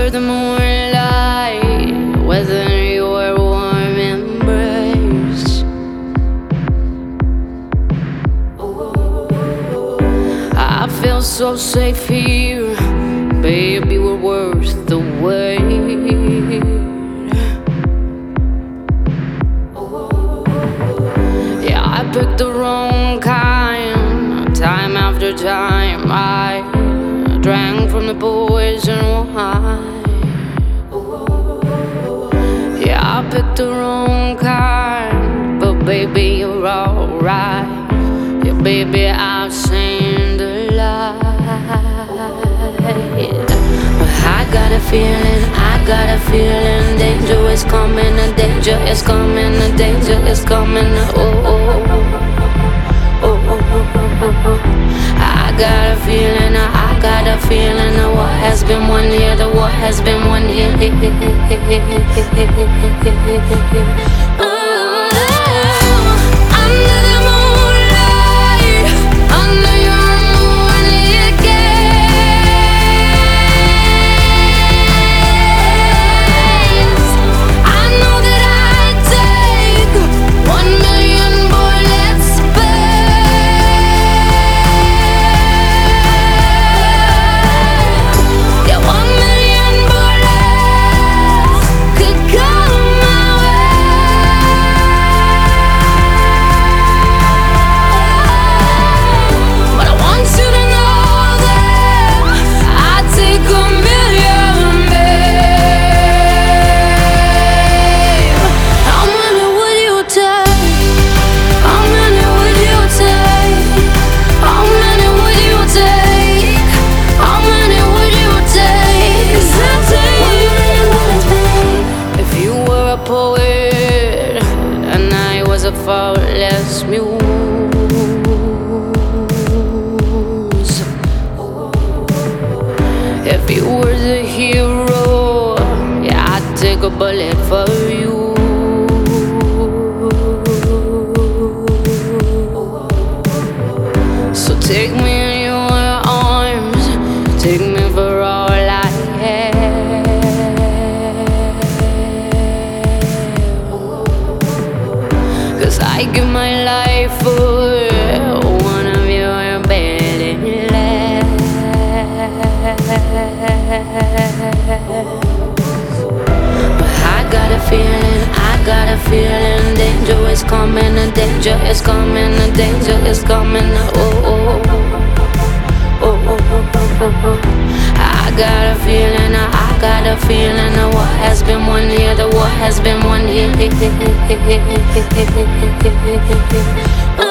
under the moonlight, within your warm embrace. I feel so safe here, baby, we're worth the wait. Yeah, I picked the wrong kind, time after time. I drank from the poison wine. Yeah, I picked the wrong kind, but baby, you're alright. Yeah, baby, I've seen the light. I got a feeling, danger is coming, the danger is coming, the danger is coming. Oh, oh, oh, oh, oh, oh. I got a feeling, the war has been won here, the war has been won here. Poet, and I was a faultless muse. If you were the hero, yeah, I'd take a bullet for you. So take me in your arms, take me for all I have. I give my life for one of your belly laughs. But I got a feeling, danger is coming, the danger is coming, the danger is coming. Oh, oh, oh, oh, oh, oh, oh. I got a feeling, the war has been won here, the war has been won here.